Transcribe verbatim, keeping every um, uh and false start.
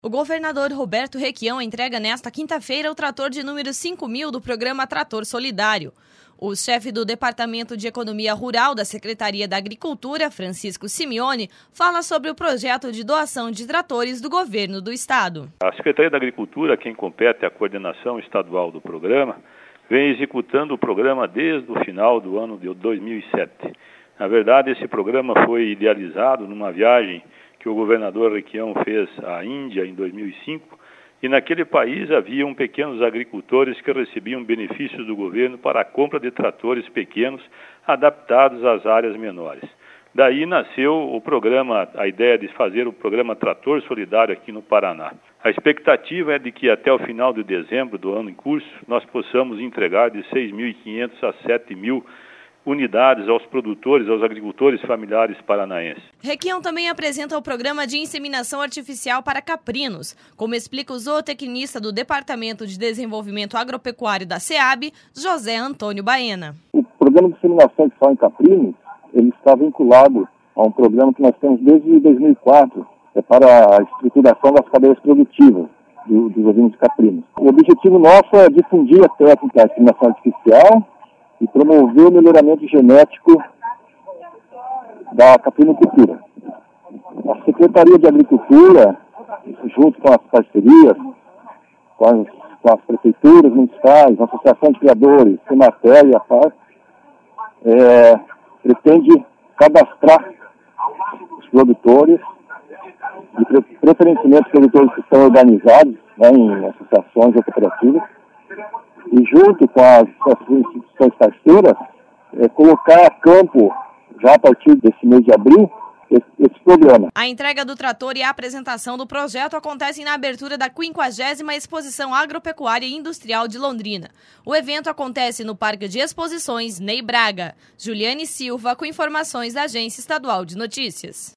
O governador Roberto Requião entrega nesta quinta-feira o trator de número cinco mil do programa Trator Solidário. O chefe do Departamento de Economia Rural da Secretaria da Agricultura, Francisco Simeone, fala sobre o projeto de doação de tratores do governo do estado. A Secretaria da Agricultura, quem compete a coordenação estadual do programa, vem executando o programa desde o final do ano de dois mil e sete. Na verdade, esse programa foi idealizado numa viagem que o governador Requião fez à Índia em dois mil e cinco, e naquele país haviam pequenos agricultores que recebiam benefícios do governo para a compra de tratores pequenos adaptados às áreas menores. Daí nasceu o programa, a ideia de fazer o programa Trator Solidário aqui no Paraná. A expectativa é de que até o final de dezembro do ano em curso nós possamos entregar de seis mil e quinhentos a sete mil unidades aos produtores, aos agricultores familiares paranaenses. Requião também apresenta o programa de inseminação artificial para caprinos, como explica o zootecnista do Departamento de Desenvolvimento Agropecuário da SEAB, José Antônio Baena. O programa de inseminação artificial em caprinos, ele está vinculado a um programa que nós temos desde dois mil e quatro, é para a estruturação das cadeias produtivas do, dos ovinos de caprinos. O objetivo nosso é difundir a técnica de inseminação artificial e promover o melhoramento genético da caprinocultura. A Secretaria de Agricultura, junto com as parcerias, com as, com as prefeituras municipais, a Associação de Criadores, Semater e a Par, é, pretende cadastrar os produtores, e preferencialmente os produtores que estão organizados, né, em associações ou cooperativas, e junto com as, as instituições parceiras, é, colocar a campo, já a partir desse mês de abril, esse, esse programa. A entrega do trator e a apresentação do projeto acontecem na abertura da quinquagésima Exposição Agropecuária e Industrial de Londrina. O evento acontece no Parque de Exposições Ney Braga. Juliane Silva, com informações da Agência Estadual de Notícias.